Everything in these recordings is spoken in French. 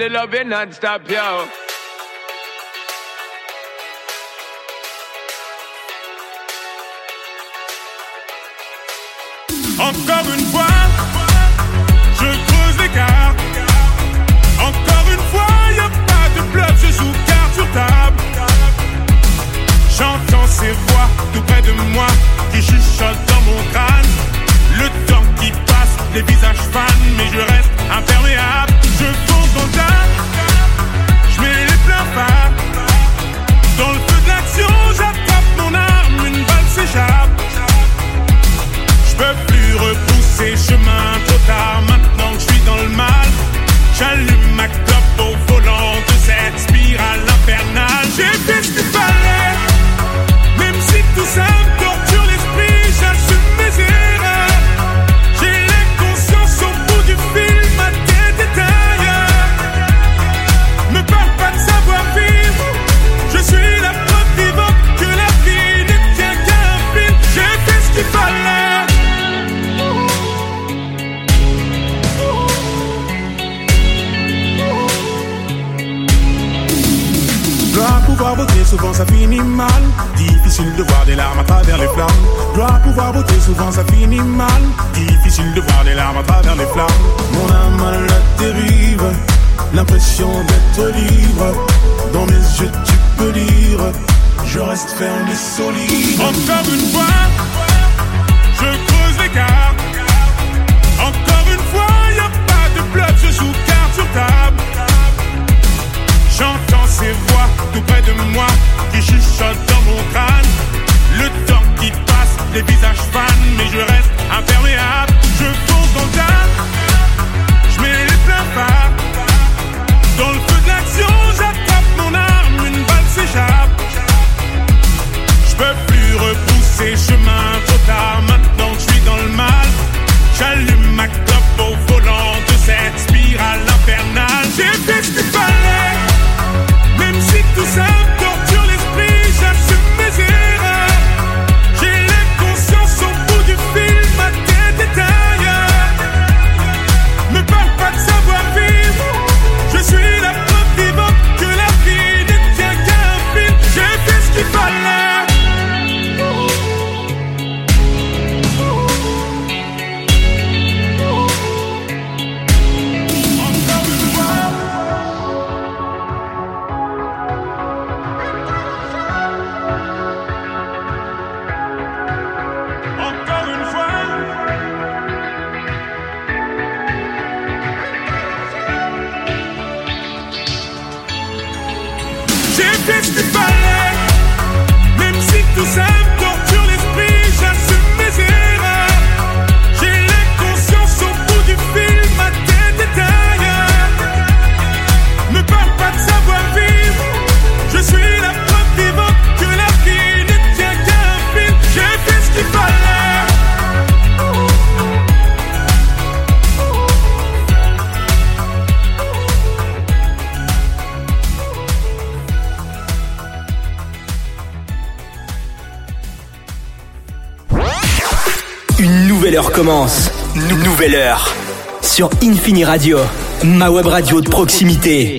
the loving non-stop, yo. Encore une fois, je creuse l'écart. Encore une fois, y'a pas de bluff, je joue carte sur table. J'entends ces voix tout près de moi qui chuchotent dans mon crâne. Le temps qui passe, les visages fanent, mais je reste imperméable. Je fonce dans le tas, je mets les pleins phares. Dans le feu de l'action, j'attrape mon arme, une balle s'échappe. Je peux plus repousser chemin, trop tard maintenant que je suis dans le mal. J'allume ma clope au volant de cette spirale infernale. J'ai fait ce qu'il fallait, même si tout ça me torture l'esprit, j'assume mes erreurs. J'ai l'inconscience au bout du fil, ma tête est ailleurs. Me parle pas de savoir vivre, je suis la preuve vivante que la vie ne tient qu'à un fil. J'ai fait ce qu'il fallait. Dois pouvoir voter, souvent ça finit mal. Difficile de voir des larmes à travers les flammes. Dois pouvoir voter, souvent ça finit mal. Difficile de voir des larmes à travers les flammes. Mon âme à la dérive, l'impression d'être libre. Dans mes yeux tu peux lire, je reste ferme et solide. Encore une fois, je creuse l'écart. Encore une fois, y'a pas de bluff, je joue carte sur table. J'entends ces voix tout près de moi qui chuchotent dans mon crâne. Le temps qui passe, les visages fanent, mais je reste imperméable. Je fonce dans le tas, je mets les pleins phares. Dans le feu de l'action, j'attrape mon arme, une balle s'échappe. Je peux plus repousser chemin, trop tard maintenant que je suis dans le mal. J'allume ma clope au volant de cette spirale infernale. J'ai fait ce qu'il fallait, même si tout ça me torture l'esprit, j'assume mes erreurs. J'ai l'inconscience au bout du fil, ma tête est ailleurs. Me parle pas de savoir vivre, je suis la preuve vivante que la vie ne tient qu'à un fil. J'ai fait ce qu'il fallait. J'ai fait ce qu'il fallait, même si tout ça me torture l'esprit, j'assume mes erreurs. J'ai l'inconscience au bout du fil, ma tête est ailleurs. Me parle pas de savoir vivre, je suis la preuve vivante que la vie ne tient qu'à un fil. J'ai fait ce qu'il fallait. Une nouvelle heure commence. Nouvelle heure. Sur Infini Radio, ma web radio de proximité.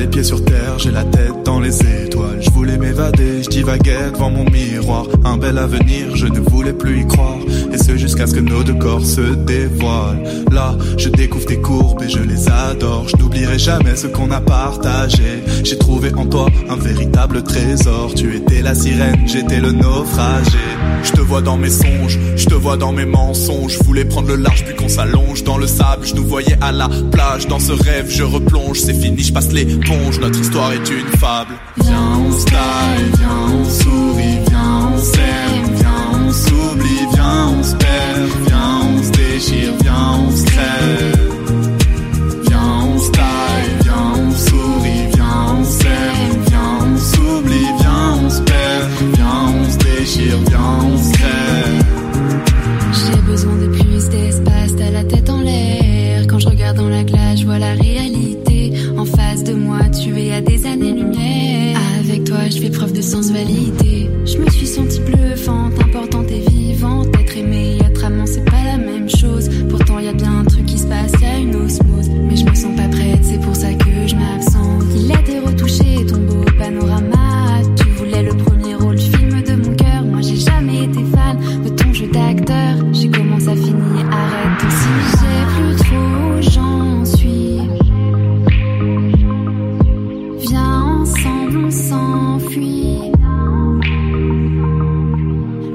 les pieds sur terre, j'ai la tête dans les étoiles. Je voulais m'évader, je divaguais devant mon miroir. Un bel avenir, je ne voulais plus y croire. Et ce jusqu'à ce que nos deux corps se dévoilent. Là, je découvre tes courbes et je les adore. Je n'oublierai jamais ce qu'on a partagé. J'ai trouvé en toi un véritable trésor. Tu étais la sirène, j'étais le naufragé. Je te vois dans mes songes, je te vois dans mes mensonges. Je voulais prendre le large puis qu'on s'allonge dans le sable. Je nous voyais à la plage, dans ce rêve je replonge. C'est fini, je passe l'éponge, notre histoire est une fable. Viens on se taille, viens on sourit, viens on s'aime, viens on s'oublie, viens on se perd, viens on se déchire, viens on se crève. Viens on se taille, viens on sourit, viens on s'aime, viens on s'oublie, viens on se perd, viens on se déchire, viens on se crève. J'ai besoin de plus d'espace, t'as la tête en l'air. Quand je regarde dans la glace, je vois la réalité. En face de moi, tu es à des années-lumière. Avec toi, je fais preuve de sensualité. Je me suis sentie bluffante, importante et vivante. Être aimée et être amant, c'est pas la même chose. Pourtant, y a bien un truc qui se passe, y a une osmose. Mais je me sens pas prête, c'est pour ça que je m'absente. Il a été retouché, ton beau panorama. Tu voulais le premier rôle du film de mon cœur. Moi, j'ai jamais été fan de ton jeu d'acteur. J'ai commencé à finir, arrête ton si j'ai plus trop, j'en suis. Viens ensemble, on s'enfuit.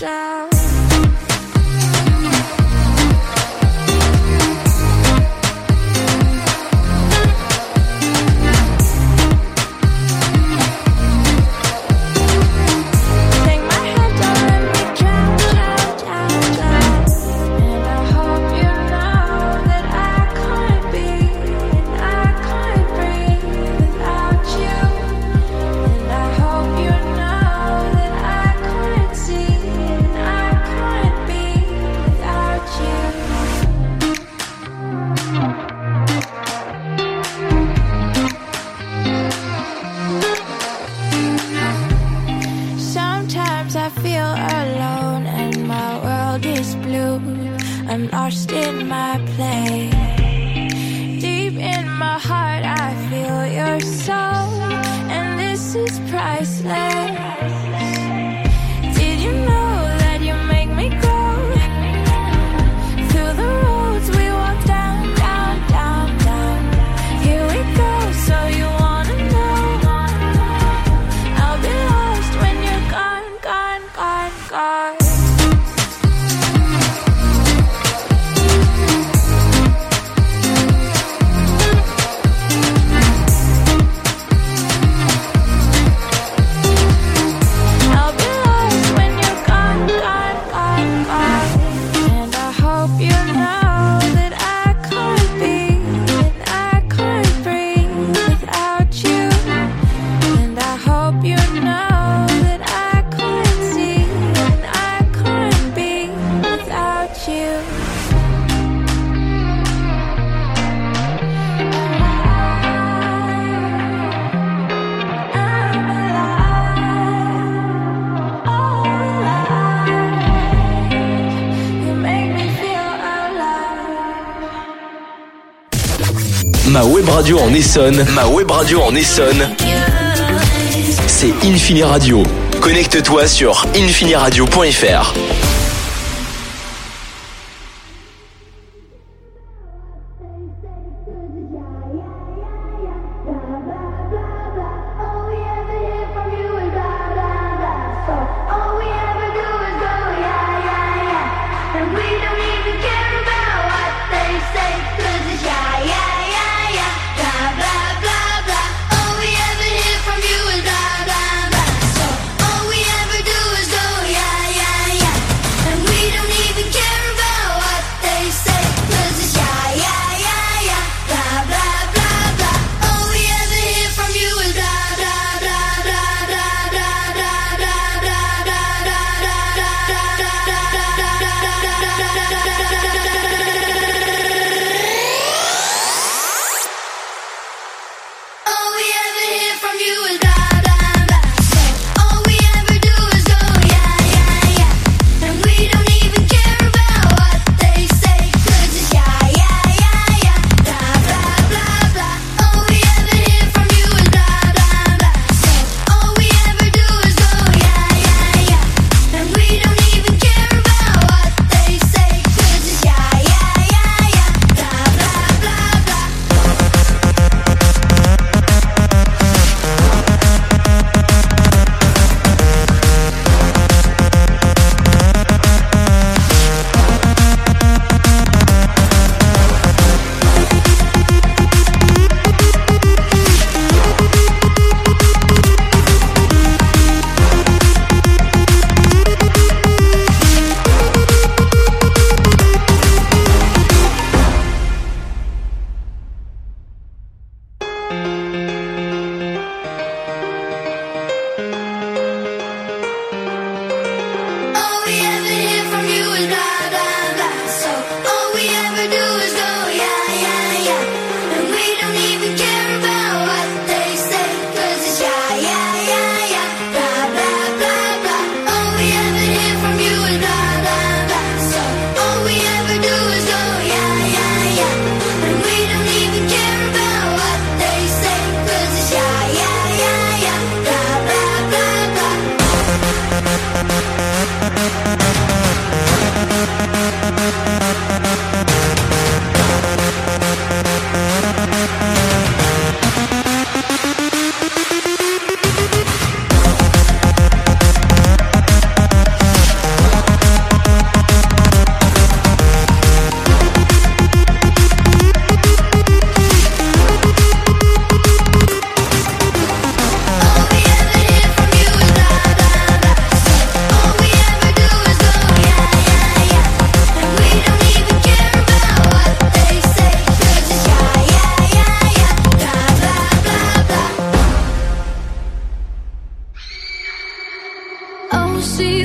ciao. I'm lost in my play. Deep in my heart I feel your soul, and this is priceless. Did you know that you make me go through the roads we walk down, down, down, down? Here we go, so you wanna know I'll be lost when you're gone, gone, gone, gone. Ma web radio en Essonne. Ma web radio en Essonne. C'est Infini Radio. Connecte-toi sur infiniradio.fr.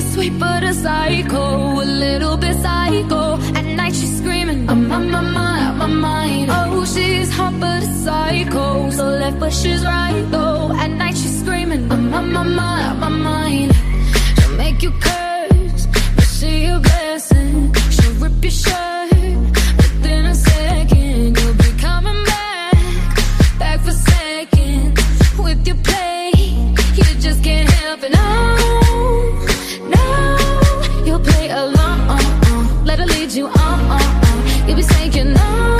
sweet but a psycho, a little bit psycho. At night she's screaming, I'm on my mind. Oh, she's hot but a psycho, so left but she's right though. At night she's screaming, I'm on my mind. She'll make you curse, but she a blessing. She'll rip your shirt within a second. You'll be coming back for seconds with your play. You just can't help it. No, you'll play along. Let her lead you on. You'll be saying no,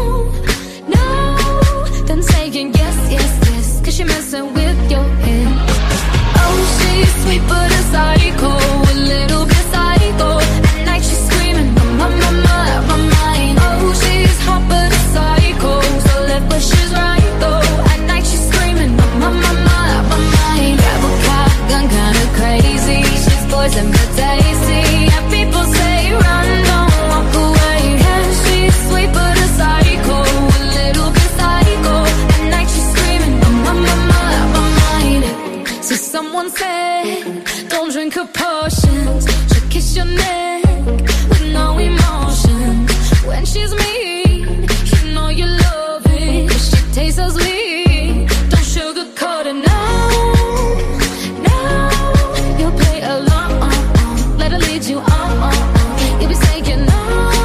then saying yes, 'cause you're messing with your head. Oh, she's sweet but a psycho, a little bit psycho. At night she's screaming, my mind. Oh, she's hot but a psycho, so left but she's right though. At night she's screaming, my mind. Grab a car, gun kinda crazy. She's poison but tasty. Yeah, people say run, don't walk away. Yeah, she's sweet but a psycho, a little bit psycho. At night she's screaming, my mind. So someone said, don't drink her potions. She'll kiss your neck with no emotion. When she's mean, you know you love it. 'Cause she tastes so sweet, don't sugarcoat it. No, you'll play along. Let her lead you on. You'll be saying no,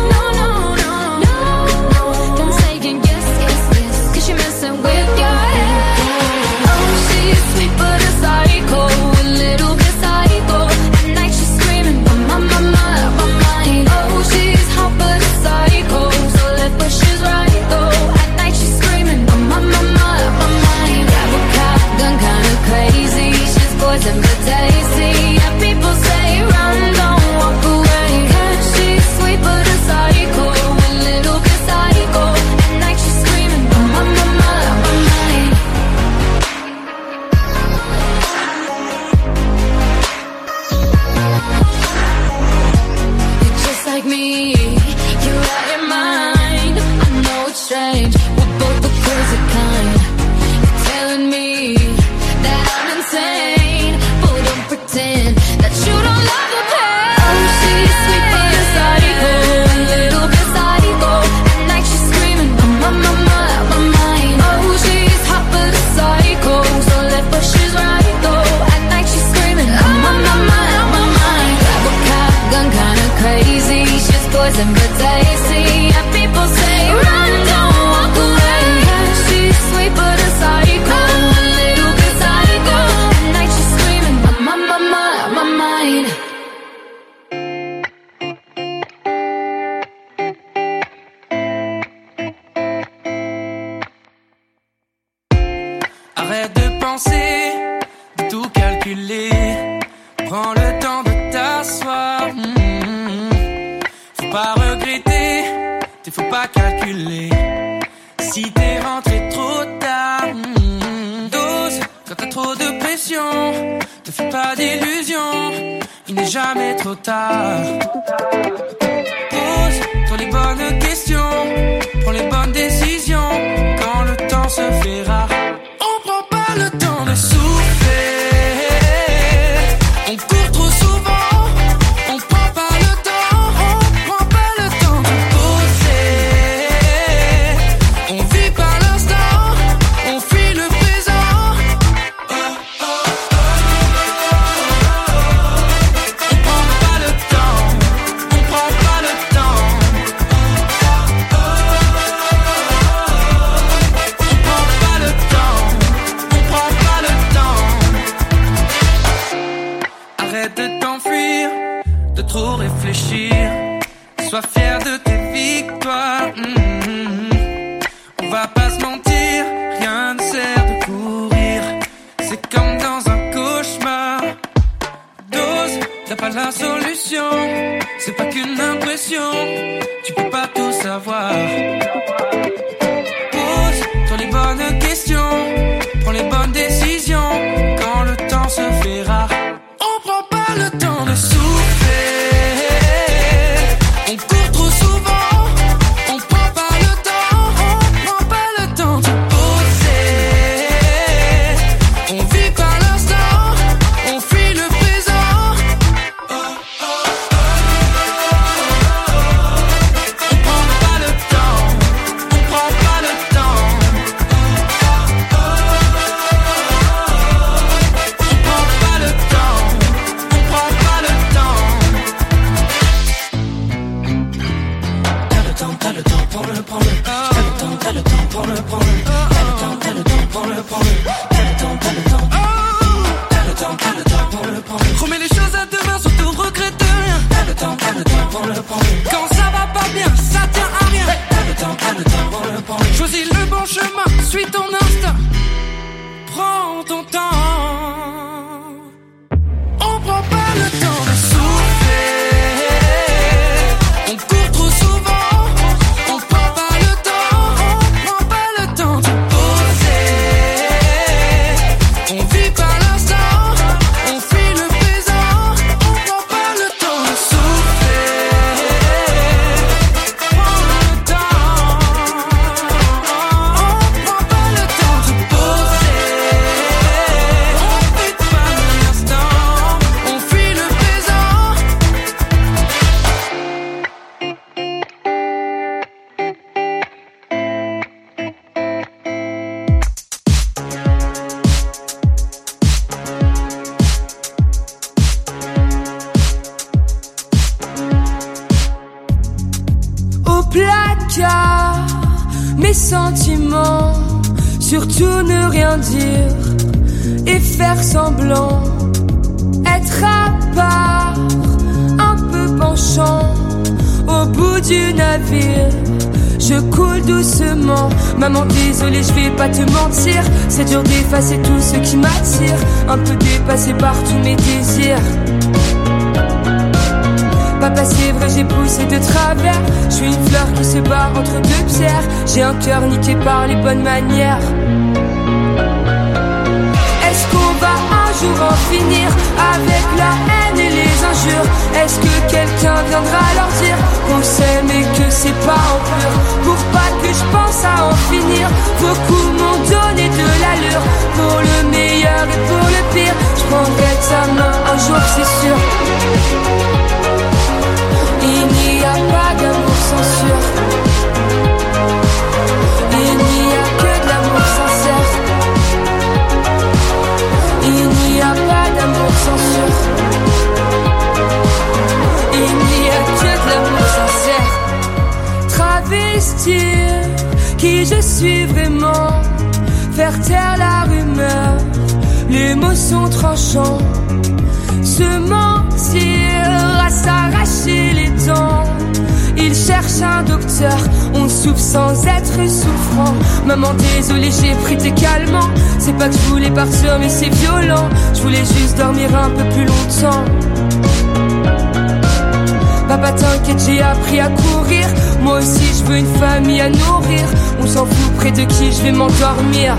then saying yes, 'cause you're messing with your head. Oh, she's sweet but a psycho, a little bit psycho. At night she's screaming, my mind. Oh, she's hot but a psycho, so left but she's right though. At night she's screaming, my mind. Grab a car, gun kinda crazy. She's poison but tasty. Yeah, people say run, don't walk away. 'Cause she's sweet but a psycho, a little bit psycho. At night she's screaming, my mind. You're just like me, you're out your mind. I know it's strange, we're both the crazy kind. You're telling me that I'm insane, but don't pretend that you don't love the pain. Oh, she's sweet but a psycho, a little bit psycho. At night she's screaming, my mind. Oh, she's hot but a psycho, so left but she's right though. At night she's screaming, my mind. Grab a car, gun kinda crazy. She's poison but tasty. Yeah, people say run, don't walk away. Yeah, she's sweet but a psycho, a little bit psycho. At night she's screaming, my mind. Arrête de penser, de tout calculer. Prends le temps de t'asseoir. Faut pas regretter, faut pas calculer. Si t'es rentré trop tard, dose quand t'as trop de pression. Te fais pas d'illusions, il n'est jamais trop tard. Pose-toi les bonnes questions, prends les bonnes décisions. Quand le temps se fait rare, on prend pas le temps de souffler. On court trop souvent, on prend pas le temps, de poser. On vit par l'instant, on fuit le présent. On prend pas le temps, on prend pas le temps. On prend pas le temps, on prend pas le temps. Arrête de t'enfuir, de trop réfléchir. Sois fier de tes victoires. On va pas se mentir, rien ne sert de courir. C'est comme dans un cauchemar. Dose, t'as pas la solution. C'est pas qu'une impression, tu peux pas tout savoir. Pose-toi les bonnes questions, prends les bonnes décisions. Quand le temps se fait rare, on prend pas le temps de souffler. On court trop souvent, on prend pas le temps, de poser. On vit par l'instant, on fuit le présent. car mes sentiments, surtout ne rien dire et faire semblant, être à part, un peu penchant au bout du navire. Je coule doucement, maman désolée je vais pas te mentir, c'est dur d'effacer tout ce qui m'attire, un peu dépassé par tous mes désirs. Papa c'est vrai j'ai poussé de travers, je suis une fleur qui se bat entre deux pierres, j'ai un cœur niqué par les bonnes manières. Est-ce qu'on va un jour en finir avec la haine et les injures? Est-ce que quelqu'un viendra leur dire qu'on s'aime et que c'est pas en pur? Pour pas que je pense à en finir, beaucoup m'ont donné de l'allure. Pour le meilleur et pour le pire, je prendrai ta main un jour c'est sûr. Il n'y a pas d'amour sans sûr, il n'y a que de l'amour sincère. Il n'y a pas d'amour sans sûr, il n'y a que de l'amour sincère. Travestir qui je suis vraiment, faire taire la rumeur, les mots sont tranchants. Se mentir à s'arracher les dents, il cherche un docteur, on souffre sans être souffrant. Maman désolée j'ai pris tes calmants, c'est pas que je voulais partir mais c'est violent, je voulais juste dormir un peu plus longtemps. Papa t'inquiète j'ai appris à courir, moi aussi je veux une famille à nourrir, on s'en fout près de qui je vais m'endormir.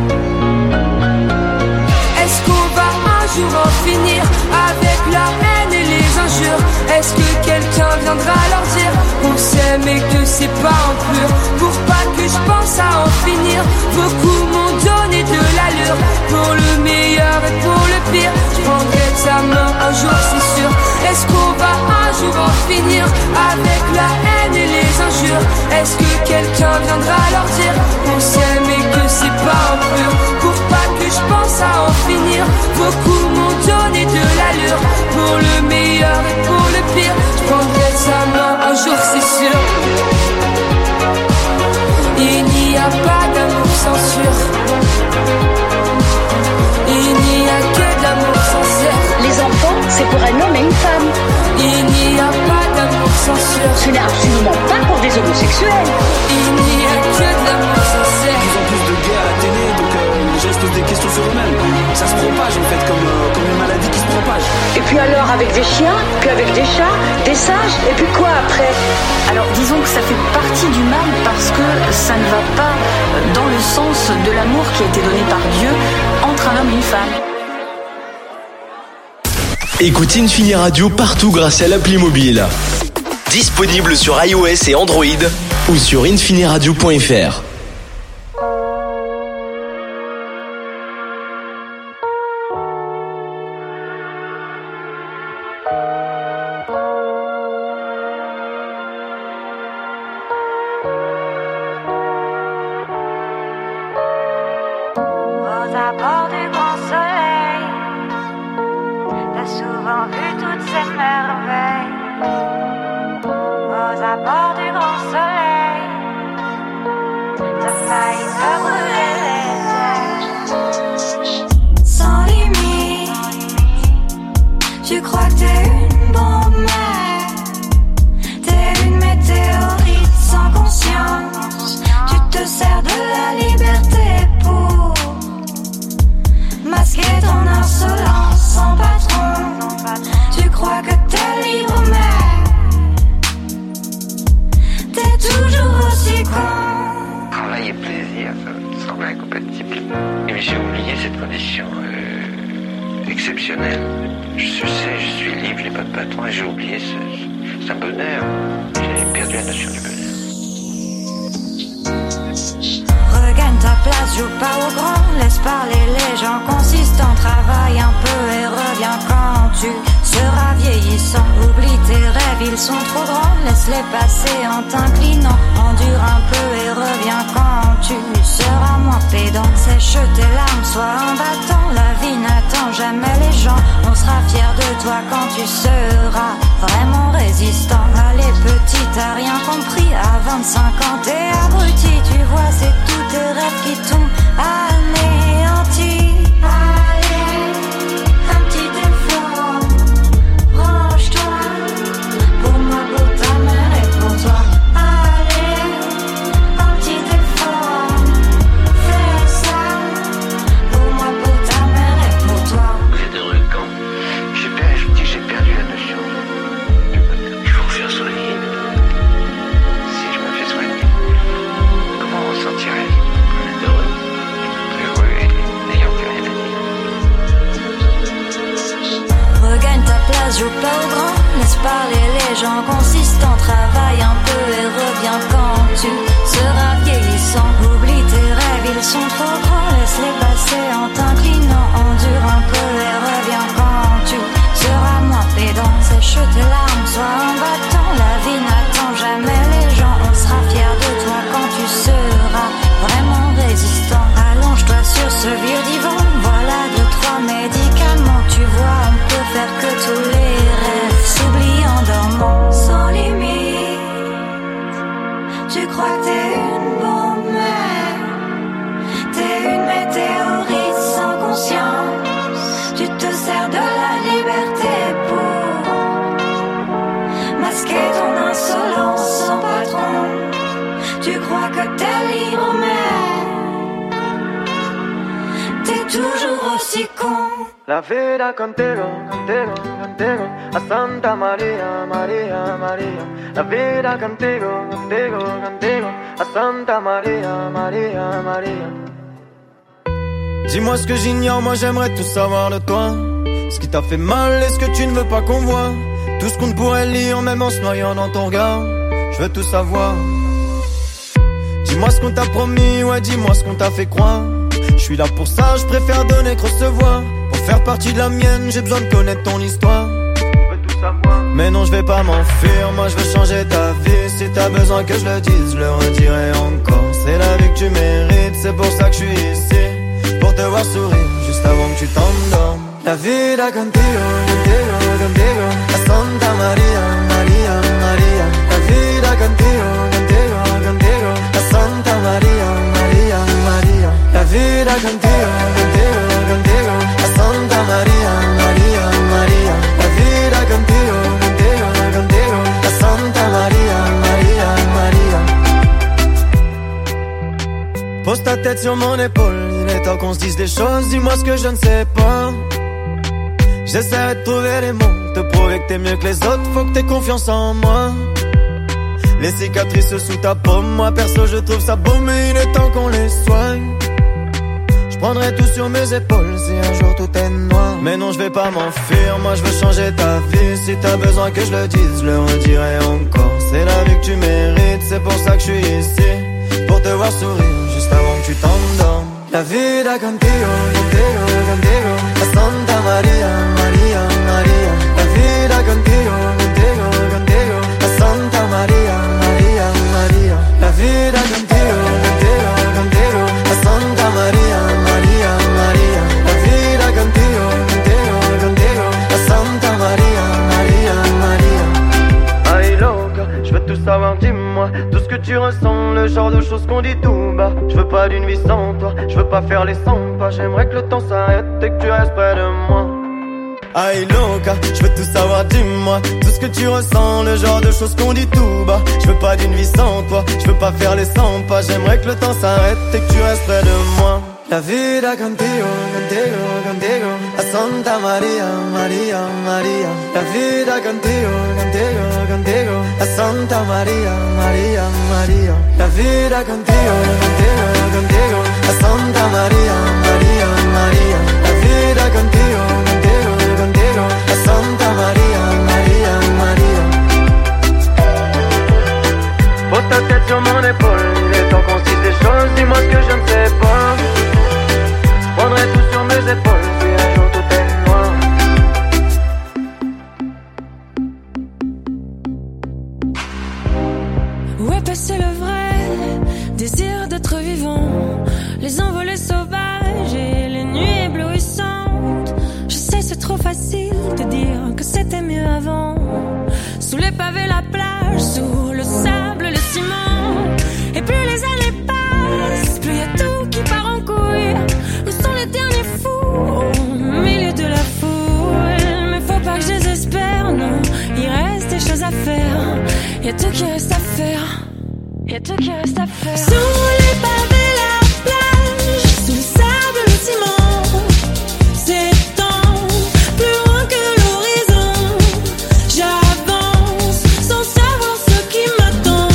Est-ce qu'on va un jour en finir avec la haine et les injures? Est-ce que quelqu'un viendra leur dire qu'on s'aime et que c'est pas en pur? Pour pas que je pense à en finir, beaucoup m'ont donné de l'allure. Pour le meilleur et pour le pire, je prendrai ta main un jour c'est sûr. Est-ce qu'on va un jour en finir avec la haine et les injures? Est-ce que quelqu'un viendra leur dire qu'on s'aime et que c'est pas en pur? Pour pas que je pense à en finir, beaucoup m'ont donné de l'allure. Pour le meilleur et pour le pire, je prendrai sa main un jour c'est sûr. Il n'y a pas d'amour sans sûr, il n'y a que de l'amour sincère. Les enfants, c'est pour un homme et une femme. Il n'y a pas d'amour sans sûr, ce n'est absolument pas pour des homosexuels. Il n'y a que de l'amour sincère. Ils ont plus de gays à la télé, donc les gens se posent des questions sur eux-mêmes. Ça se propage en fait, comme une maladie qui se propage. Et puis alors avec des chiens, puis avec des chats, des singes, et puis quoi après? Alors disons que ça fait partie du mal parce que ça ne va pas dans le sens de l'amour qui a été donné par Dieu entre un homme et une femme. Écoute Infini Radio partout grâce à l'appli mobile. Disponible sur iOS et Android ou sur infiniradio.fr. Aux abords du grand soleil, t'as souvent vu toutes ces merveilles. Aux abords du grand soleil, t'as failli te brûler les ailes. Sans limite, tu crois que t'es une bombe, mais t'es une météorite sans conscience. Tu te sers de la liberté pour masquer ton insolence sans patron. Tu crois que t'es libre mais t'es toujours aussi con. Travail et plaisir, ça semble incompatible. Mais j'ai oublié cette condition exceptionnelle. Je suis libre, j'ai pas de patron et j'ai oublié c'est un bonheur. J'ai perdu la notion du bonheur. Regagne ta place, joue pas au grand, laisse parler les gens consistants, travaille un peu et reviens quand tu seras vieillissant. Oublie tes rêves, ils sont trop grands, laisse-les passer en t'inclinant. Endure un peu et reviens quand tu seras moins pédant. Sèche tes larmes, sois un battant, la vie n'attend jamais les gens. On sera fiers de toi quand tu seras vraiment résistant. Allez petit, t'as rien compris, à 25 ans t'es abruti. Tu vois c'est tous tes rêves qui t'ont anéanti. Joue pas au grand, laisse parler les gens consistants. Travaille un peu et reviens quand tu seras vieillissant. Oublie tes rêves, ils sont trop grands, laisse-les passer en t'inclinant. Endure un peu et reviens quand tu seras moins pédant. Sèche tes larmes, sois un battant, la vie n'attend jamais les gens. On sera fiers de toi quand tu seras vraiment résistant. Allonge-toi sur ce vieux divan, voilà 2-3 médicaments. Tu vois, on peut faire que tous les rêves s'oublient en dormant. Sans limite, tu crois que t'es une bombe, mais t'es une météorite sans conscience. Tu te sers de la liberté pour masquer ton insolence sans patron. Tu crois que t'es libre, mais t'es toujours aussi con. La vida contigo, contigo, contigo, a Santa María, María, María. La vida contigo, contigo, contigo, a Santa María, María, María. Dis-moi ce que j'ignore, moi j'aimerais tout savoir de toi. Ce qui t'a fait mal et ce que tu ne veux pas qu'on voit. Tout ce qu'on ne pourrait lire même en se noyant dans ton regard. Je veux tout savoir. Dis-moi ce qu'on t'a promis, ouais dis-moi ce qu'on t'a fait croire. Je suis là pour ça, je préfère donner que recevoir. Pour faire partie de la mienne, j'ai besoin de connaître ton histoire. Mais non, je vais pas m'enfuir, moi je veux changer ta vie. Si t'as besoin que je le dise, je le redirai encore. C'est la vie que tu mérites, c'est pour ça que je suis ici. Pour te voir sourire, juste avant que tu t'endormes. La vida contigo, contigo, contigo, a Santa María, María, María. La vida contigo, contigo, contigo, a Santa María, María, María. La vida contigo, contigo, contigo, a Santa María, María, María. La vida contigo, contigo, contigo, a Santa María, María, María. Pose ta tête sur mon épaule, il est temps qu'on se dise des choses. Dis-moi ce que je ne sais pas. J'essaierai de trouver les mots, te prouver que t'es mieux que les autres. Faut que t'aies confiance en moi. Les cicatrices sous ta paume, moi perso je trouve ça beau, mais il est temps qu'on les soigne. Je prendrai tout sur mes épaules si un jour tout est noir. Mais non, je vais pas m'enfuir, moi je veux changer ta vie. Si t'as besoin que je le dise, je le redirai encore. C'est la vie que tu mérites, c'est pour ça que je suis ici. Pour te voir sourire, juste avant que tu t'endormes. La vida contigo, contigo, contigo, a Santa María, María, María. La vida contigo, contigo, contigo, a Santa María, María, María. La vida contigo, contigo, contigo, a Santa María, María, María. La vida contigo, contigo, contigo, a Santa María, María, María. Ay loca, je veux tout savoir, dis-moi tout ce que tu ressens, le genre de choses qu'on dit tout bas. Je veux pas d'une vie sans toi, je veux pas faire les 100 pas. J'aimerais que le temps s'arrête et que tu restes près de moi. Ay loca, je veux tout savoir, dis-moi tout ce que tu ressens, le genre de choses qu'on dit tout bas. Je veux pas d'une vie sans toi, je veux pas faire les 100 pas. J'aimerais que le temps s'arrête et que tu restes près de moi. La vida contigo, contigo, contigo, a Santa María, María, María. La vida contigo, contigo, contigo, a Santa María, María, María. La vida contigo, contigo, contigo, a Santa María, María, María. La vida contigo, contigo, contigo, a Santa María, María, María. Pose ta tête sur mon épaule, il est temps qu'on se dise des choses. Dis-moi ce que je ne sais pas. Prendrai tout sur mes épaules si un jour tout est noir. c'est le vrai désir d'être vivant, les envolées sauvages et les nuits éblouissantes. Je sais, c'est trop facile de dire que c'était mieux avant. Sous les pavés, la plage, sous le sable, le ciment. Et plus les années passent, plus y a tout qui part en couille. Où sont les derniers fous au milieu de la foule? Mais faut pas que je désespère, non. Il reste des choses à faire. Y a tout qui reste à faire. Y a tout qui reste à faire. Sous les pavés, la plage, sous le sable, le ciment. S'étend plus loin que l'horizon. J'avance sans savoir ce qui m'attend.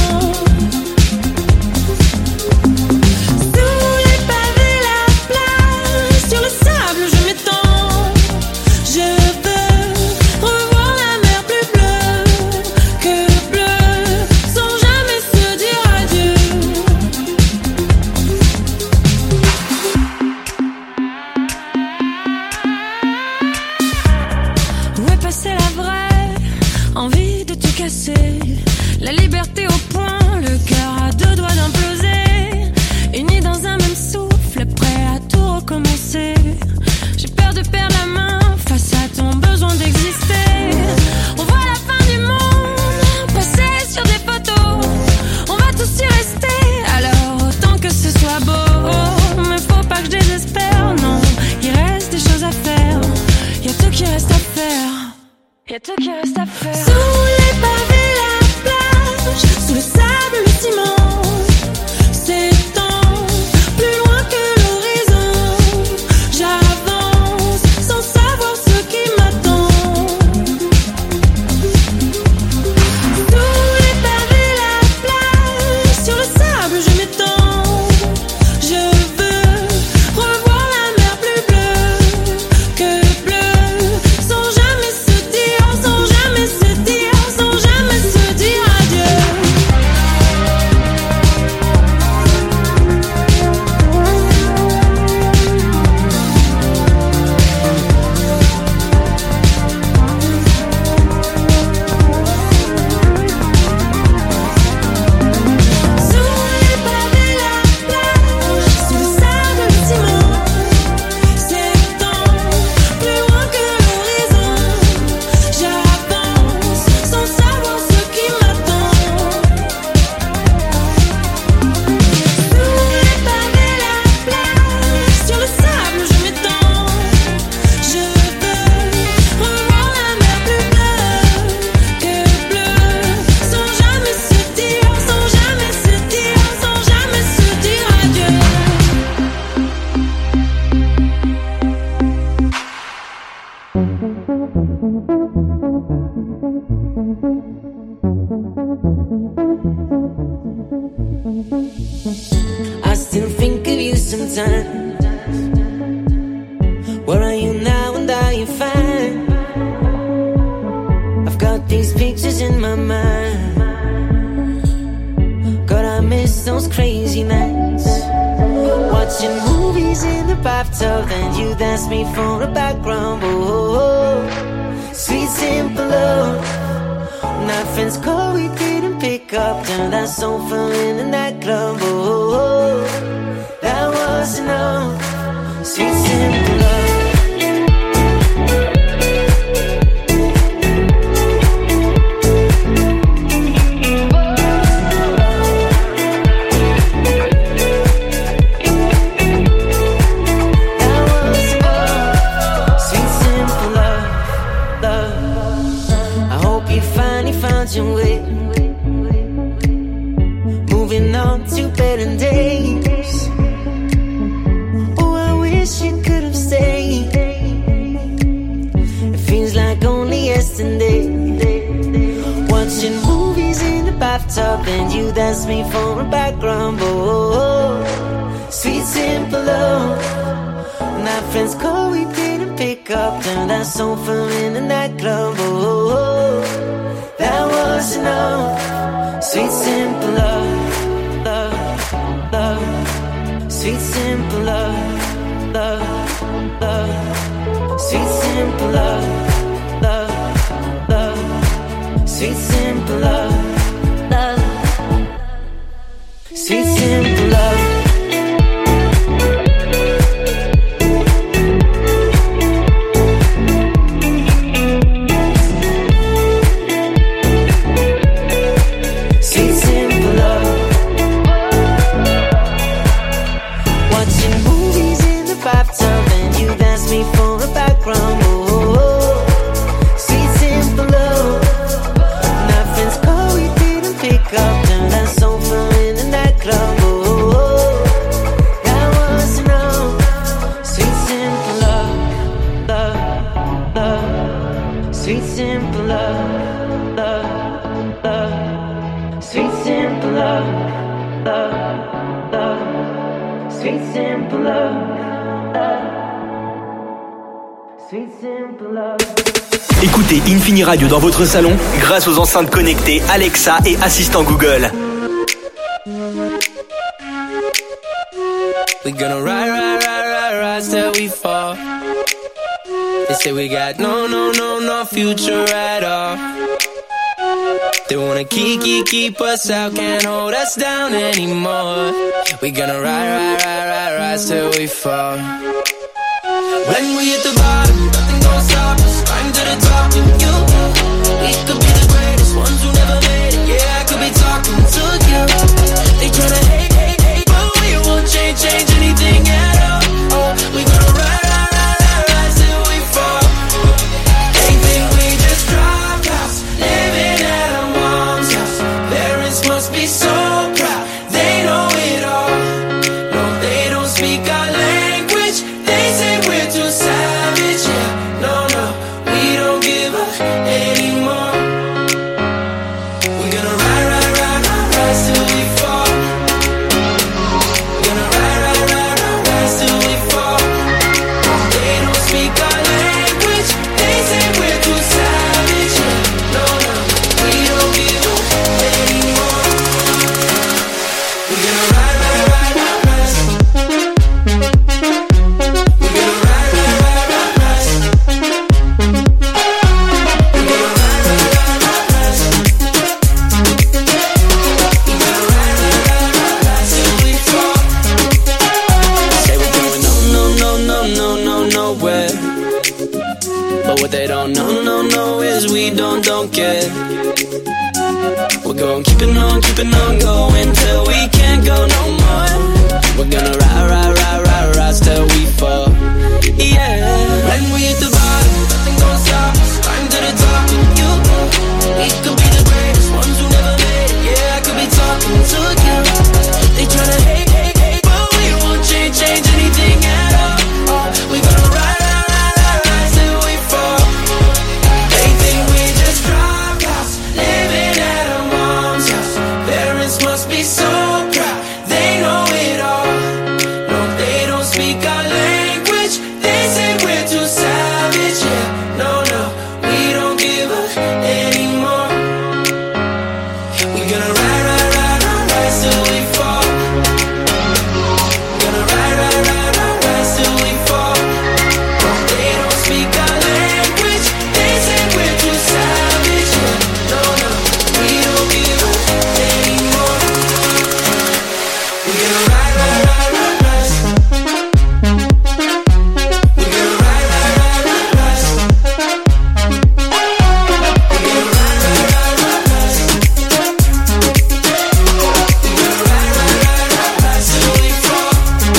Sous les pavés, la plage, sur le sable, je m'étends. Je veux revoir la mer plus bleue que bleue, sans jamais se dire adieu. Où est passée la vraie envie de tout casser? La liberté au point, le cœur à deux doigts d'imploser. Unis dans un même souffle, prêt à tout recommencer. J'ai peur de perdre la main face à ton besoin d'exister. On voit la fin du monde passer sur des photos. On va tous y rester, alors autant que ce soit beau. Mais faut pas que je désespère, non. Il reste des choses à faire. Y a tout qui reste à faire. Y a tout qui reste à faire. Sous les pavés, la plage, sous le sable, le ciment. S'étend plus loin que l'horizon. J'avance sans savoir ce qui m'attend. Sous les pavés, la plage, sur le sable, je m'étends. Je veux revoir la mer plus bleue que bleue, sans jamais se dire, sans jamais se dire, sans jamais se dire adieu. Sous les pavés, la plage, sous le sable, le ciment. S'étend plus loin que l'horizon. J'avance sans savoir ce qui m'attend. Sous les pavés, la plage, sur le sable, je m'étends. Je veux revoir la mer plus bleue que bleue, sans jamais se dire, sans jamais se dire, sans jamais se dire adieu. I still think of you sometimes. Where are you now and are you fine? I've got these pictures in my mind. God, I miss those crazy nights. Watching movies in the bathtub, then you dance me for a background. Oh, sweet simple love. When our friends call, we didn't pick up. Turned that sofa in a nightclub. Oh, that was enough. Sweet simple love. Sweet simple love, love. I hope you finally found your way. Moving on to better days. Oh, I wish you could have stayed. It feels like only yesterday. Watching movies in the bathtub, and you dance me for a background. Oh, sweet simple love. When our friends call, we didn't pick up. Turned that sofa in a nightclub. Oh, that was enough. Sweet simple love, love, love. Sweet simple love, love, love. Sweet simple love, love, love. Sweet simple love, love, Écoutez Infini Radio dans votre salon grâce aux enceintes connectées Alexa et assistant Google. We gonna ride till we fall. They say we got no future at all. They wanna keep us out, can't hold us down anymore. We gonna ride till we fall. When we hit the bottom, nothing gon' stop us. Climb to the top with you. We could be the greatest ones who never made it. Yeah, I could be talking to you. They tryna hate, but we won't change anything at all. Oh, we gonna ride till we fall. They think we just dropped out, living at our mom's house. Parents must be so proud, they know it all. No, they don't speak our language. They say we're too savage. Yeah, no, we don't give up anymore. We're gonna ride till we fall. We're gonna ride till we fall. They don't speak our language. They say we're too savage. Yeah, no, we don't give up anymore. We're gonna ride. But what they don't know is we don't care. We're gonna keep it on going till we can't go no more. We're gonna ride till we fall. Yeah. When we hit the bottom, nothing gon' stop us. Climb to the top with you. We could be the greatest ones who never made it. Yeah, I could be talking to you. They tryna hate, but we won't change anything at all. Oh, we gonna ride till we fall. They think we just dropped out, living at our mom's house. Parents must be so proud, they know it all. No, they don't speak our language. They say we're too savage. Yeah, no, we don't give up anymore. We gonna ride till we fall. Gonna ride till we fall. They don't speak our language. They say we're too savage. Yeah, no, we don't give up anymore. We gonna ride. We gonna ride. Till we fall.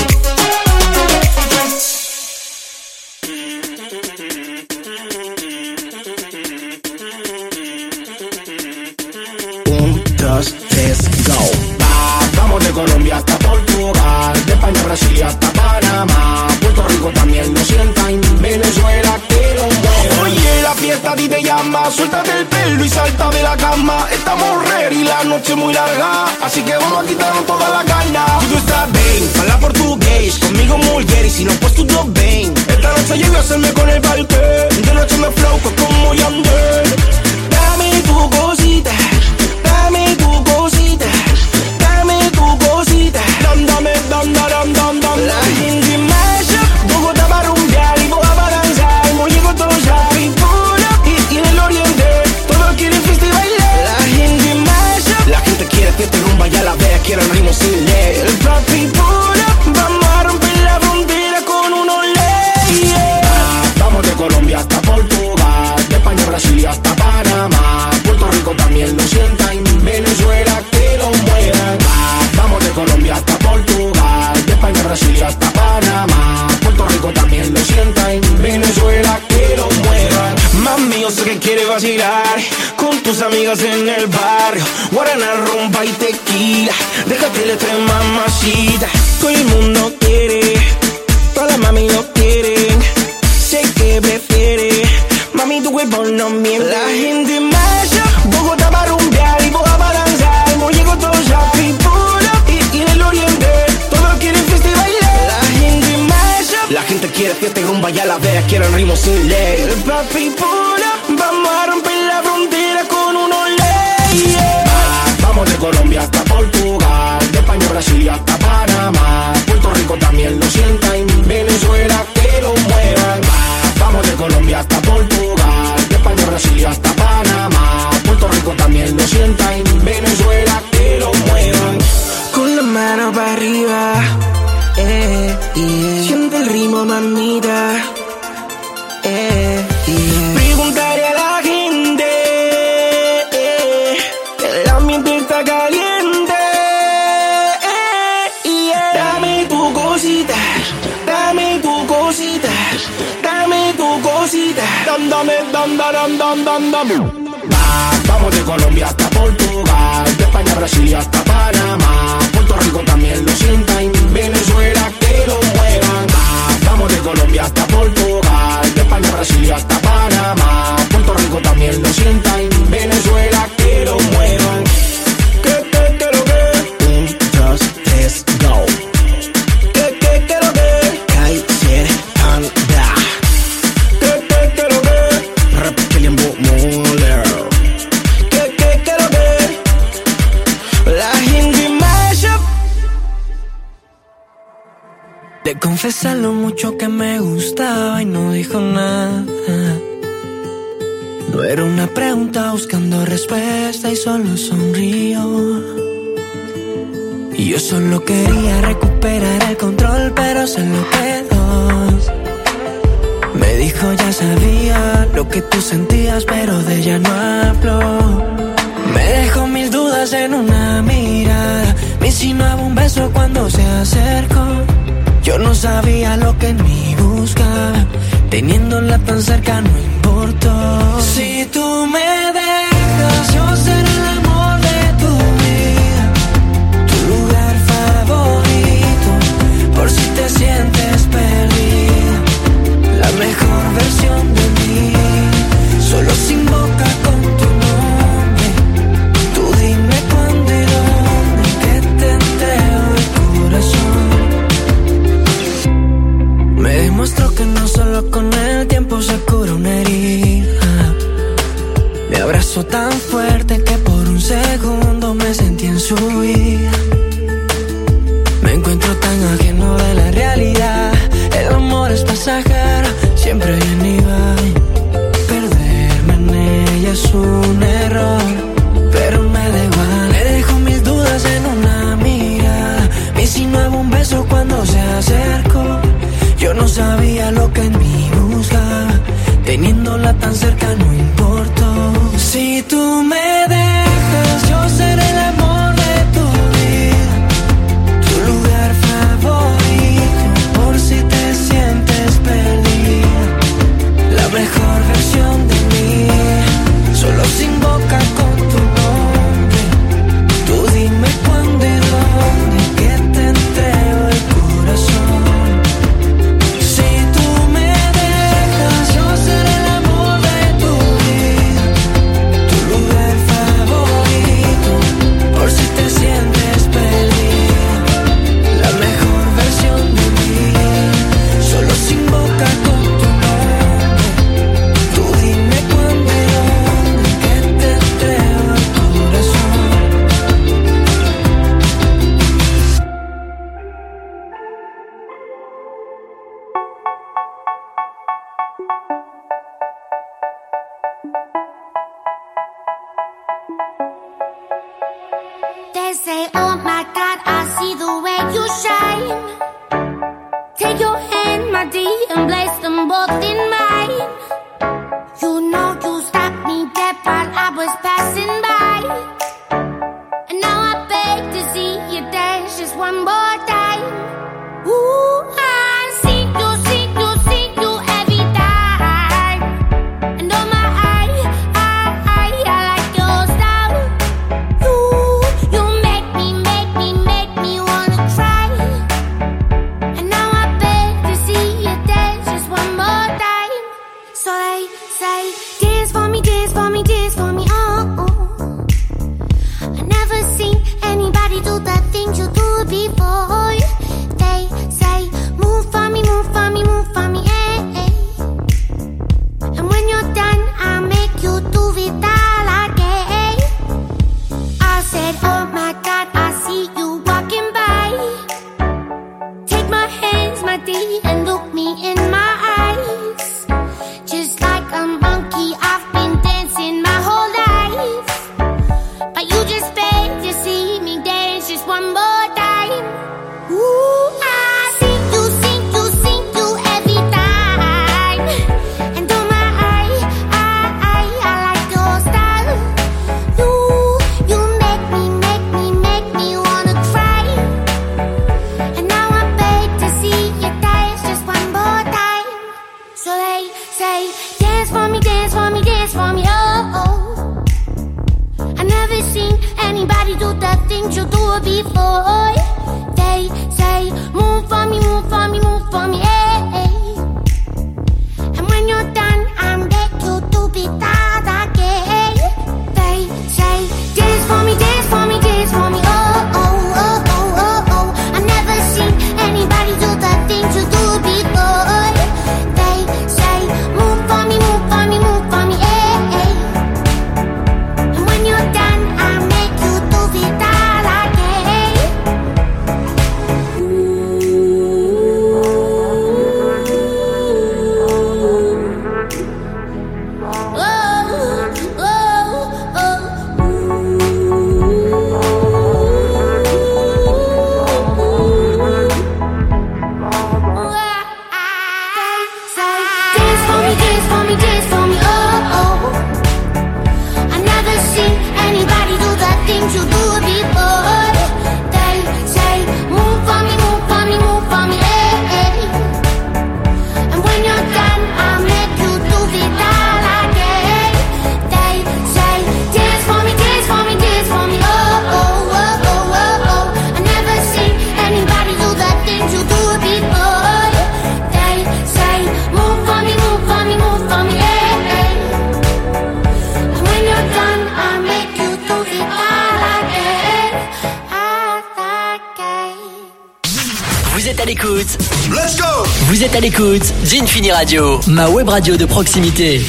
Dos, tres, go. Vamos de Colombia hasta Portugal, de España a Brasil y hasta Panamá. Puerto Rico también lo sienta, en Venezuela que lo mueva. Oye, la fiesta a ti te llama, suéltate el pelo y salta de la cama. Estamos ready, la noche muy larga, así que vamos a quitarnos toda la carne. Tú estás bien, habla portugués, conmigo mulher, y si no pues tudo bem. Esta noche llego a hacerme con el parque, de noche me flow como Yandel. Dame tu cosita, dame tu cosita, dame tu cosita. Dame, dame. La gente masha, Bogotá para rumbear y Boa para danzar. No llego todo ya, Pipula y en el oriente todos quieren fiesta y bailar. La gente masha, la gente quiere fiesta y rumba, ya la vea, quiere el ritmo sin ley. El Pipula, vamos a romper la frontera con unos leyes. Vamos de Colombia hasta Portugal, de España a Brasil y hasta Panamá. Puerto Rico también lo sienta, en Venezuela que lo muevan. Vamos de Colombia hasta Portugal, de España a Brasil y hasta Panamá. Puerto Rico también lo sienta, en Venezuela que lo muevan. Mami, yo sé que quieres vacilar con tus amigas en el barrio. Guaraná, rumba y tequila, déjate la tres mamacita. Todo el mundo quiere, todas las mami lo quieren. Sé que prefiere, mami tu cuerpo no miente. La gente masha, Bogotá para rumbear y Boa para danzar. No llego todo ya, Pipula y en el oriente todos quieren fiesta y bailar. La gente hace ley. Papi, pula, vamos a romper la frontera con unos leyes. Vamos de Colombia hasta Portugal, de España a Brasil y hasta Panamá. Puerto Rico también lo sienta y Venezuela que lo muevan. Vamos de Colombia hasta Portugal, de España a Brasil y hasta Panamá. Puerto Rico también lo sienta y Venezuela que lo muevan. Con la mano para arriba, siente el ritmo, mamita. Preguntaré a la gente, el ambiente está caliente. Dame tu cosita, dame tu cosita, dame tu cosita. Dame. Vamos de Colombia hasta Portugal, de España a Brasil y hasta Panamá. Puerto Rico también lo sienta y Venezuela que lo muevan. Vamos de Colombia hasta Portugal, de España a Brasil y hasta Panamá. Puerto Rico también lo sienta y Venezuela que lo muevan. Que lo que? 1, 2, 3, go. Que lo que? Kaiser Panda. Que lo que? Rap Killian Moller. Que lo que? La gente mashup. Le confesé lo mucho que me gustaba y no dijo nada. No era una pregunta buscando respuesta y solo sonrió. Y yo solo quería recuperar el control, pero se lo quedó. Me dijo ya sabía lo que tú sentías, pero de ella no habló. Me dejó 1000 dudas en una mirada, me insinuaba un beso cuando se acercó. Yo no sabía lo que en mí buscaba, teniéndola tan cerca no importó. Si tú me dejas, yo seré el amor de tu vida, tu lugar favorito, por si te sientes perdida, la mejor versión de mí, solo sin boca con tu nombre. Tú dime cuándo y dónde, que te entrego el corazón. Me demostró que no solo con el tiempo se cura una herida. Me abrazó tan fuerte que por un segundo me sentí en su vida. Me encuentro tan ajeno de la realidad. El amor es pasajero, siempre viene y va. Perderme en ella es un error, pero me da igual. Le dejo 1000 dudas en una mirada, me insinuaba un beso cuando se acercó. Yo no sabía lo que en mí buscaba, teniéndola tan cerca no importó. Si tú me dejas, yo seré el amor de tu vida, tu lugar favorito, por si te sientes perdida, la mejor versión de mí, solo sin boca con tu nombre. Tú dime cuándo y dónde, que te entrego el corazón. They say, oh my God, I see the way you shine. Take your hand, my dear, and place them both in mine. You know you stopped me dead while I was passing by. And now I beg to see you dance just one more time. Ooh, I see you every time. And oh my, I like your style. You make me never seen anybody do the things you do before. They say, move for me, move for me, move for me, hey. And when you're done, I make you do be that again. They say, dance for me, dance for me, dance for me, oh, oh, oh, oh, oh, oh. I never seen anybody do the things you do before. They say, move for me, move for me, move for me, hey. And when you're done, I make you do be that again. Let's go! Vous êtes à l'écoute d'Infini Radio, ma web radio de proximité.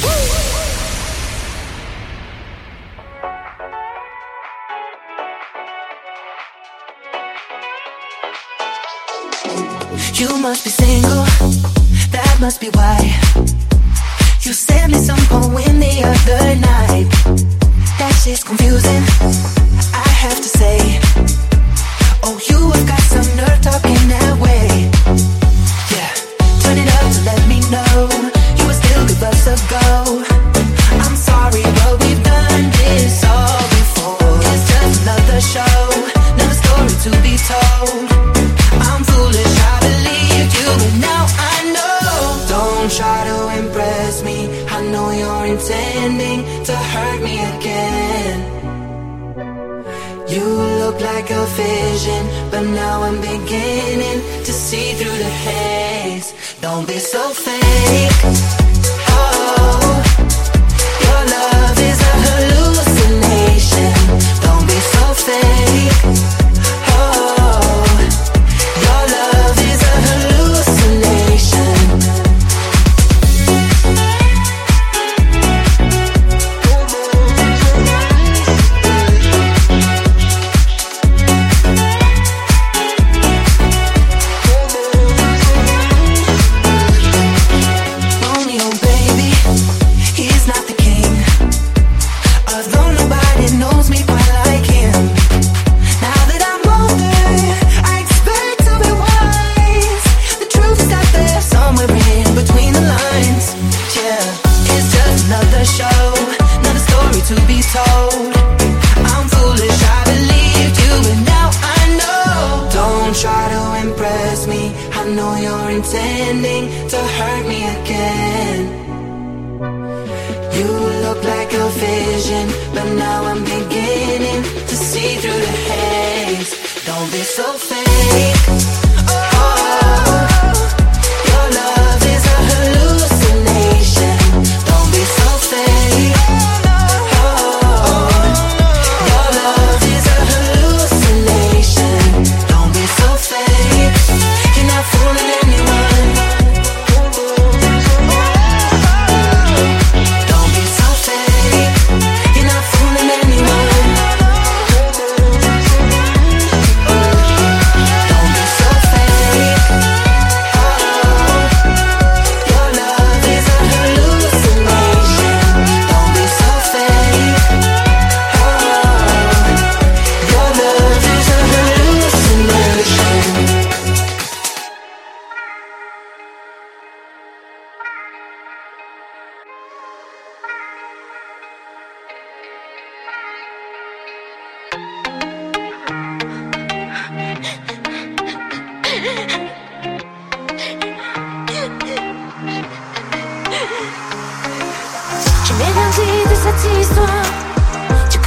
You must be single, that must be why you sent me some poem the other night. That shit's confusing, I have to say. Oh, you have got some nerve talking that way. Yeah, turn it up to let me know you would still give us a go. I'm sorry, but we've done this all before. It's just another show, another story to be told. I'm foolish, I believed you, but now I know. Don't try to impress me, I know you're intending to hurt me again. You look like a vision, but now I'm beginning to see through the haze. Don't be so fake. Oh, your love is a hallucination. Don't be so fake. Oh, your love is a hallucination. Intending to hurt me again. You look like a vision, but now I'm beginning to see through the haze. Don't be so fake. Oh, your love is a hallucination. Don't be so fake. Oh, your love is a hallucination. Don't be so fake. You're not fooling anyone.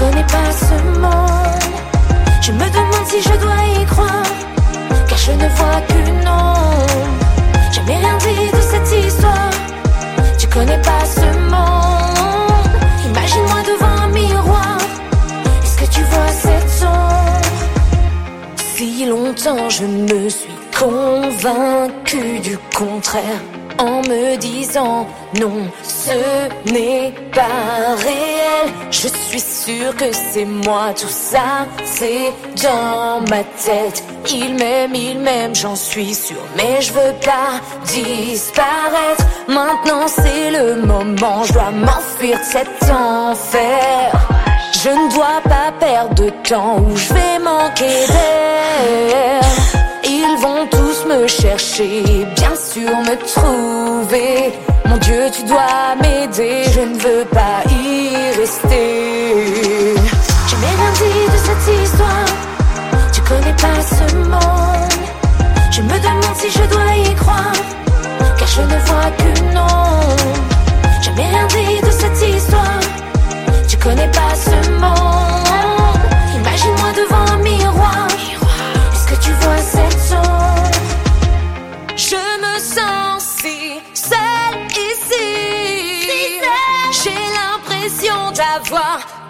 connais pas ce monde. Je me demande si je dois y croire, car je ne vois qu'une ombre. Jamais rien dit de cette histoire. Tu connais pas ce monde. Imagine-moi devant un miroir. Est-ce que tu vois cette sombre? Si longtemps je me suis convaincue du contraire, en me disant non, ce n'est pas réel. Je suis sûre que c'est moi, tout ça c'est dans ma tête. Il m'aime, j'en suis sûre, mais je veux pas disparaître. Maintenant c'est le moment, je dois m'enfuir de cet enfer. Je ne dois pas perdre de temps où je vais manquer d'air. Ils vont tous me chercher, bien sûr me trouver. Mon Dieu, tu dois m'aider, je ne veux pas y rester. Je n'ai rien dit de cette histoire, tu connais pas ce monde. Je me demande si je dois y croire, car je ne vois qu'une ombre. Je n'ai rien dit de cette histoire, tu connais pas ce monde. Imagine-moi devant un miroir, est-ce que tu vois cette sombre? Je me sens si seule ici, j'ai l'impression d'avoir